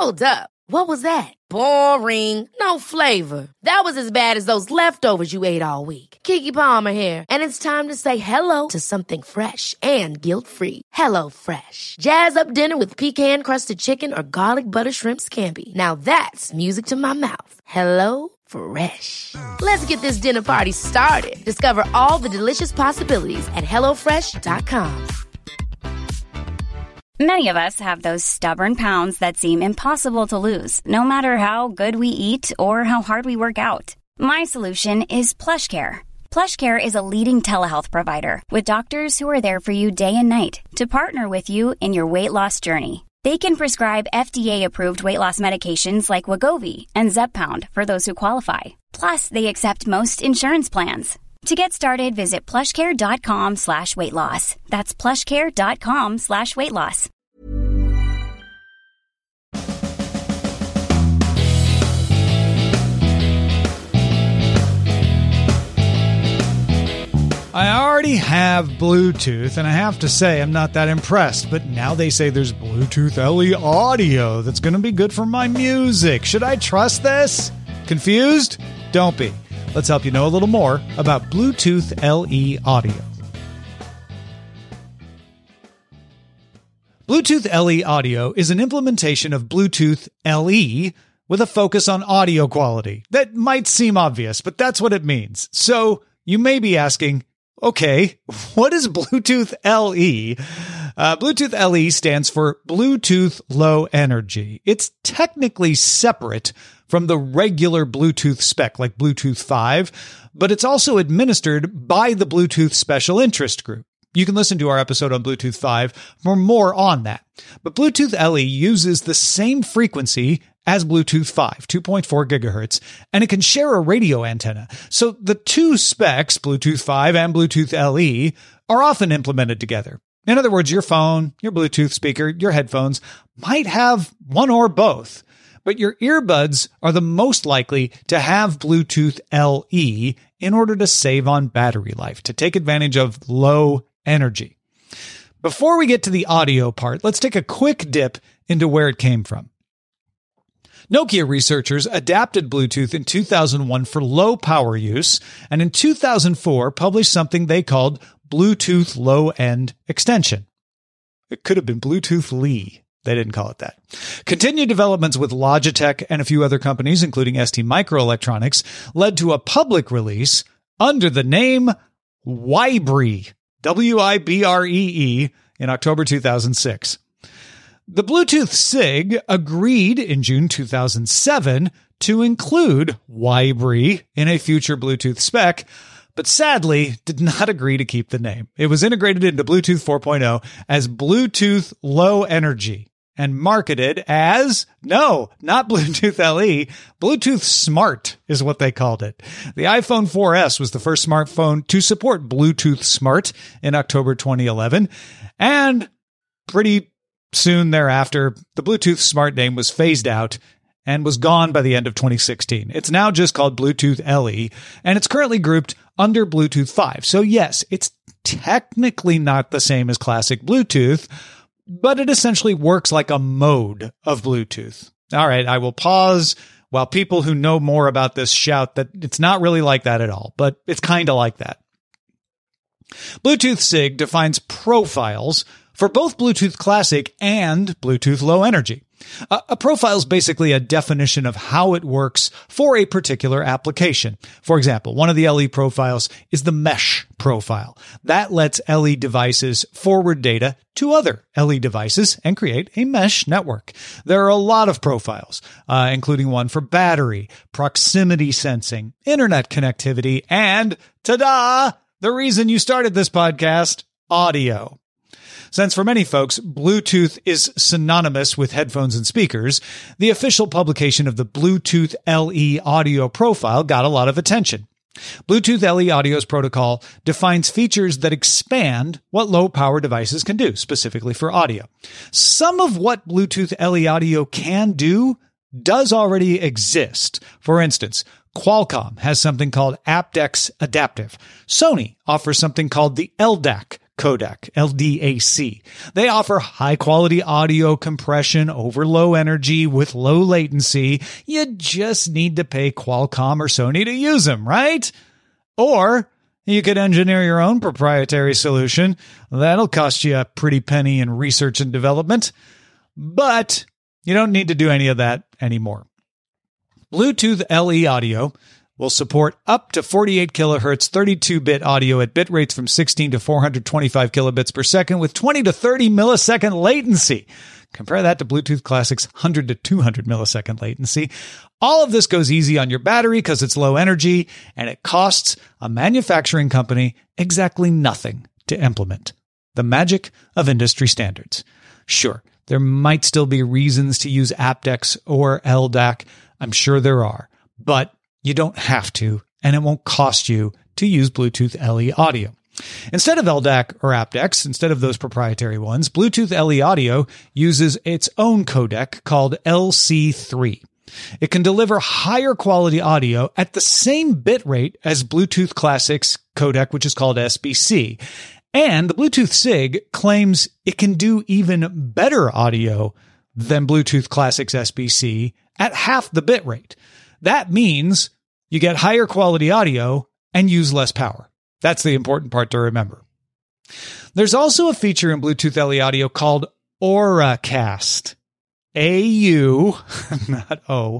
Hold up. What was that? Boring. No flavor. That was as bad as those leftovers you ate all week. Keke Palmer here. And it's time to say hello to something fresh and guilt-free. Hello Fresh. Jazz up dinner with pecan-crusted chicken or garlic butter shrimp scampi. Now that's music to my mouth. Hello Fresh. Let's get this dinner party started. Discover all the delicious possibilities at HelloFresh.com. Many of us have those stubborn pounds that seem impossible to lose, no matter how good we eat or how hard we work out. My solution is PlushCare. PlushCare is a leading telehealth provider with doctors who are there for you day and night to partner with you in your weight loss journey. They can prescribe FDA-approved weight loss medications like Wegovy and Zepbound for those who qualify. Plus, they accept most insurance plans. To get started, visit plushcare.com/weightloss. That's plushcare.com/weightloss. I already have Bluetooth, and I have to say I'm not that impressed, but now they say there's Bluetooth LE audio that's going to be good for my music. Should I trust this? Confused? Don't be. Let's help you know a little more about Bluetooth LE audio. Bluetooth LE audio is an implementation of Bluetooth LE with a focus on audio quality. That might seem obvious, but that's what it means. So you may be asking, okay, what is Bluetooth LE? Bluetooth LE stands for Bluetooth Low Energy. It's technically separate from the regular Bluetooth spec, like Bluetooth 5, but it's also administered by the Bluetooth Special Interest Group. You can listen to our episode on Bluetooth 5 for more on that. But Bluetooth LE uses the same frequency as Bluetooth 5, 2.4 gigahertz, and it can share a radio antenna. So the two specs, Bluetooth 5 and Bluetooth LE, are often implemented together. In other words, your phone, your Bluetooth speaker, your headphones might have one or both, but your earbuds are the most likely to have Bluetooth LE in order to save on battery life, to take advantage of low energy. Before we get to the audio part, let's take a quick dip into where it came from. Nokia researchers adapted Bluetooth in 2001 for low power use, and in 2004 published something they called Bluetooth Low End Extension. It could have been Bluetooth LE. They didn't call it that. Continued developments with Logitech and a few other companies, including STMicroelectronics, led to a public release under the name Wibree, Wibree, in October 2006. The Bluetooth SIG agreed in June 2007 to include Wibree in a future Bluetooth spec, but sadly did not agree to keep the name. It was integrated into Bluetooth 4.0 as Bluetooth Low Energy and marketed as, no, not Bluetooth LE, Bluetooth Smart is what they called it. The iPhone 4S was the first smartphone to support Bluetooth Smart in October 2011, and pretty soon thereafter, the Bluetooth Smart name was phased out and was gone by the end of 2016. It's now just called Bluetooth LE, and it's currently grouped under Bluetooth 5. So yes, it's technically not the same as classic Bluetooth, but it essentially works like a mode of Bluetooth. All right, I will pause while people who know more about this shout that it's not really like that at all, but it's kind of like that. Bluetooth SIG defines profiles for both Bluetooth Classic and Bluetooth Low Energy. A profile is basically a definition of how it works for a particular application. For example, one of the LE profiles is the mesh profile. That lets LE devices forward data to other LE devices and create a mesh network. There are a lot of profiles, including one for battery, proximity sensing, internet connectivity, and, ta-da, the reason you started this podcast, audio. Since for many folks, Bluetooth is synonymous with headphones and speakers, the official publication of the Bluetooth LE audio profile got a lot of attention. Bluetooth LE Audio's protocol defines features that expand what low-power devices can do, specifically for audio. Some of what Bluetooth LE Audio can do does already exist. For instance, Qualcomm has something called aptX Adaptive. Sony offers something called the LDAC codec, LDAC. They offer high-quality audio compression over low energy with low latency. You just need to pay Qualcomm or Sony to use them, right? Or you could engineer your own proprietary solution. That'll cost you a pretty penny in research and development. But you don't need to do any of that anymore. Bluetooth LE Audio will support up to 48 kilohertz 32-bit audio at bit rates from 16 to 425 kilobits per second with 20 to 30 millisecond latency. Compare that to Bluetooth Classic's 100 to 200 millisecond latency. All of this goes easy on your battery because it's low energy, and it costs a manufacturing company exactly nothing to implement. The magic of industry standards. Sure, there might still be reasons to use aptX or LDAC. I'm sure there are, but you don't have to, and it won't cost you to use Bluetooth LE Audio. Instead of LDAC or aptX, instead of those proprietary ones, Bluetooth LE Audio uses its own codec called LC3. It can deliver higher quality audio at the same bit rate as Bluetooth Classic's codec, which is called SBC. And the Bluetooth SIG claims it can do even better audio than Bluetooth Classic's SBC at half the bit rate. That means you get higher quality audio and use less power. That's the important part to remember. There's also a feature in Bluetooth LE Audio called Auracast. A-U, not O,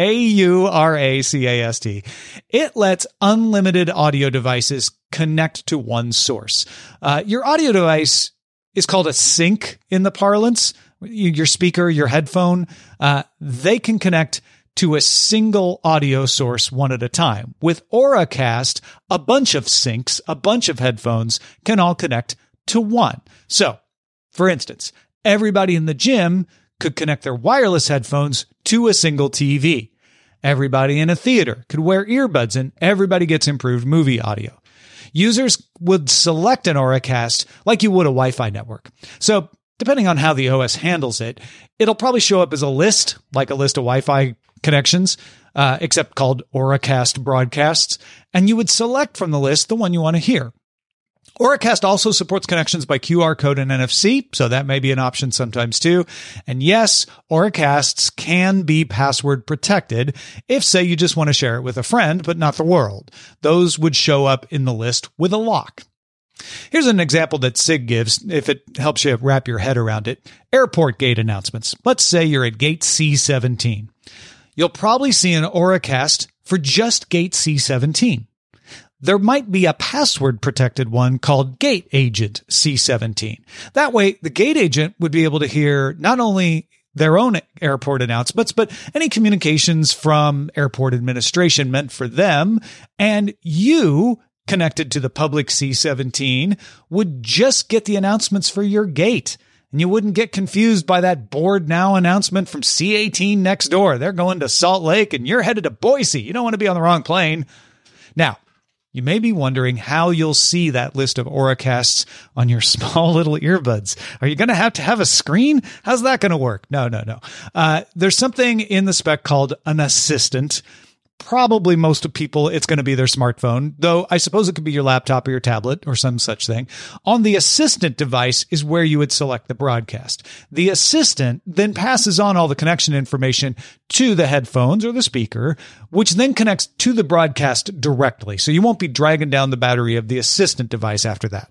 A-U-R-A-C-A-S-T. It lets unlimited audio devices connect to one source. Your audio device is called a sync in the parlance. Your speaker, your headphone, they can connect to a single audio source one at a time. With Auracast, a bunch of syncs, a bunch of headphones can all connect to one. So, for instance, everybody in the gym could connect their wireless headphones to a single TV. Everybody in a theater could wear earbuds and everybody gets improved movie audio. Users would select an Auracast like you would a Wi-Fi network. So, depending on how the OS handles it, it'll probably show up as a list, like a list of Wi-Fi connections, except called Auracast broadcasts, and you would select from the list the one you want to hear. Auracast also supports connections by QR code and NFC, so that may be an option sometimes too. And yes, Auracasts can be password protected if, say, you just want to share it with a friend, but not the world. Those would show up in the list with a lock. Here's an example that SIG gives, if it helps you wrap your head around it. Airport gate announcements. Let's say you're at gate C17. You'll probably see an Auracast for just gate C17. There might be a password-protected one called Gate Agent C17. That way, the gate agent would be able to hear not only their own airport announcements, but any communications from airport administration meant for them, and you, connected to the public C17, would just get the announcements for your gate. And you wouldn't get confused by that board now announcement from C18 next door. They're going to Salt Lake and you're headed to Boise. You don't want to be on the wrong plane. Now, you may be wondering how you'll see that list of Auracasts on your small little earbuds. Are you going to have a screen? How's that going to work? No. There's something in the spec called an assistant. Probably most of people, it's going to be their smartphone, though I suppose it could be your laptop or your tablet or some such thing. On the assistant device is where you would select the broadcast. The assistant then passes on all the connection information to the headphones or the speaker, which then connects to the broadcast directly. So you won't be dragging down the battery of the assistant device after that.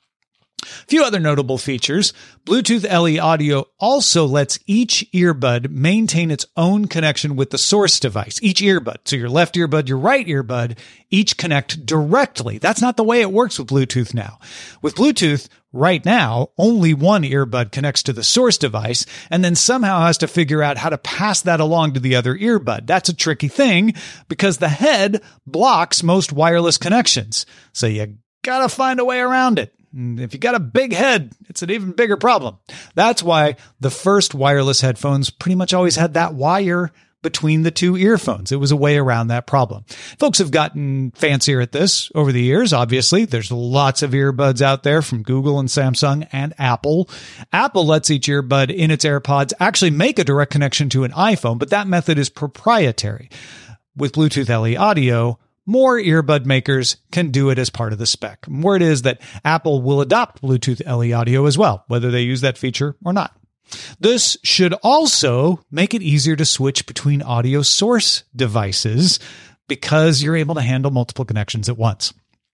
A few other notable features. Bluetooth LE Audio also lets each earbud maintain its own connection with the source device. Each earbud, so your left earbud, your right earbud, each connect directly. That's not the way it works with Bluetooth now. With Bluetooth, right now, only one earbud connects to the source device and then somehow has to figure out how to pass that along to the other earbud. That's a tricky thing because the head blocks most wireless connections. So you gotta find a way around it. If you got a big head, it's an even bigger problem. That's why the first wireless headphones pretty much always had that wire between the two earphones. It was a way around that problem. Folks have gotten fancier at this over the years. Obviously, there's lots of earbuds out there from Google and Samsung and Apple. Apple lets each earbud in its AirPods actually make a direct connection to an iPhone, but that method is proprietary. With Bluetooth LE Audio, more earbud makers can do it as part of the spec. Word is that Apple will adopt Bluetooth LE audio as well, whether they use that feature or not. This should also make it easier to switch between audio source devices because you're able to handle multiple connections at once.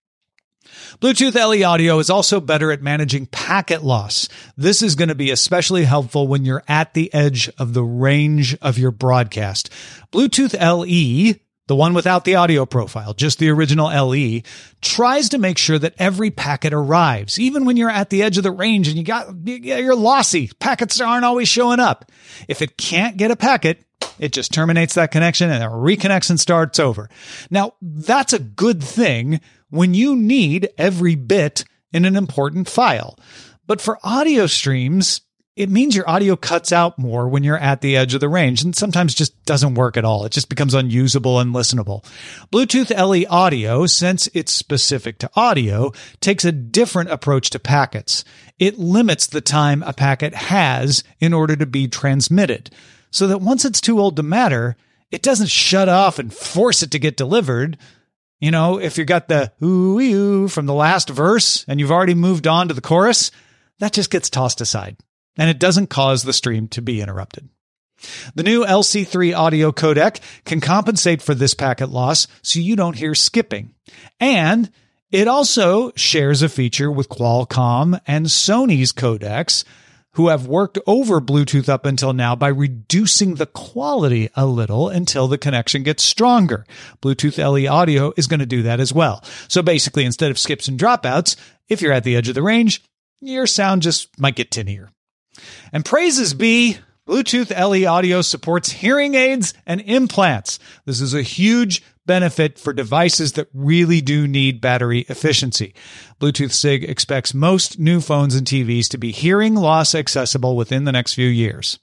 Bluetooth LE audio is also better at managing packet loss. This is going to be especially helpful when you're at the edge of the range of your broadcast. Bluetooth LE, the one without the audio profile, just the original LE, tries to make sure that every packet arrives, even when you're at the edge of the range and you're lossy. Packets aren't always showing up. If it can't get a packet, it just terminates that connection and it reconnects and starts over. Now, that's a good thing when you need every bit in an important file. But for audio streams, it means your audio cuts out more when you're at the edge of the range and sometimes just doesn't work at all. It just becomes unusable and listenable. Bluetooth LE audio, since it's specific to audio, takes a different approach to packets. It limits the time a packet has in order to be transmitted, so that once it's too old to matter, it doesn't shut off and force it to get delivered. You know, if you got the ooh from the last verse and you've already moved on to the chorus, that just gets tossed aside, and it doesn't cause the stream to be interrupted. The new LC3 audio codec can compensate for this packet loss so you don't hear skipping. And it also shares a feature with Qualcomm and Sony's codecs, who have worked over Bluetooth up until now by reducing the quality a little until the connection gets stronger. Bluetooth LE audio is going to do that as well. So basically, instead of skips and dropouts, if you're at the edge of the range, your sound just might get tinnier. And praises be, Bluetooth LE audio supports hearing aids and implants. This is a huge benefit for devices that really do need battery efficiency. Bluetooth SIG expects most new phones and TVs to be hearing loss accessible within the next few years.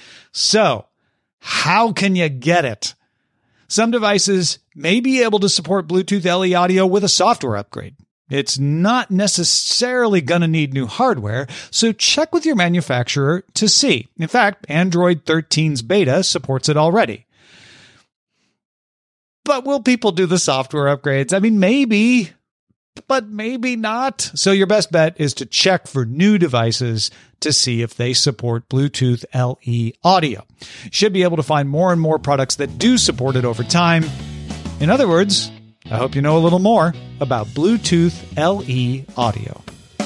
So, how can you get it? Some devices may be able to support Bluetooth LE audio with a software upgrade. It's not necessarily going to need new hardware, so check with your manufacturer to see. In fact, Android 13's beta supports it already. But will people do the software upgrades? I mean, maybe, but maybe not. So your best bet is to check for new devices to see if they support Bluetooth LE audio. You should be able to find more and more products that do support it over time. In other words, I hope you know a little more about Bluetooth LE audio.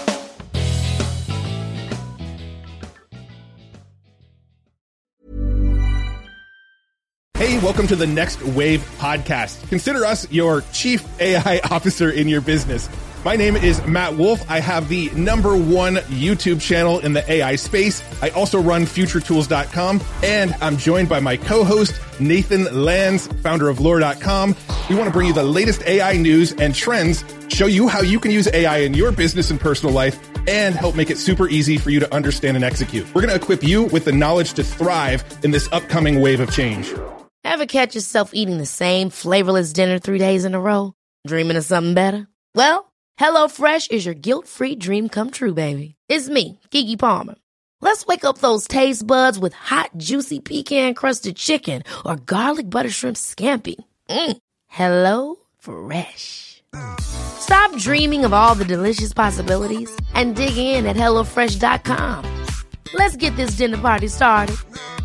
Hey, welcome to the Next Wave podcast. Consider us your chief AI officer in your business. My name is Matt Wolf. I have the #1 YouTube channel in the AI space. I also run futuretools.com, and I'm joined by my co-host, Nathan Lands, founder of lore.com. We want to bring you the latest AI news and trends, show you how you can use AI in your business and personal life, and help make it super easy for you to understand and execute. We're going to equip you with the knowledge to thrive in this upcoming wave of change. Ever catch yourself eating the same flavorless dinner 3 days in a row? Dreaming of something better? Well, HelloFresh is your guilt-free dream come true, baby. It's me, Keke Palmer. Let's wake up those taste buds with hot, juicy pecan-crusted chicken or garlic butter shrimp scampi. Hello Fresh. Stop dreaming of all the delicious possibilities and dig in at HelloFresh.com. Let's get this dinner party started.